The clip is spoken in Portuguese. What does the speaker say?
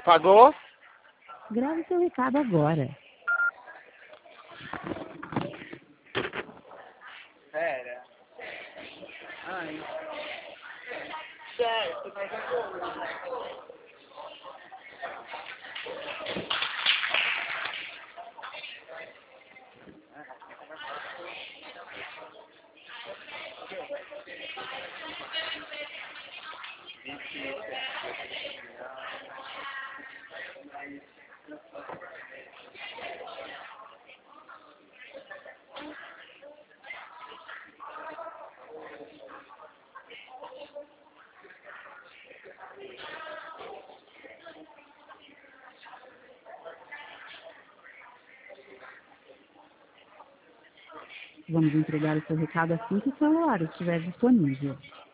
Apagou? Grave seu recado agora. Pera. Ai. Certo, mas agora. Vamos entregar o seu recado assim que o celular estiver disponível.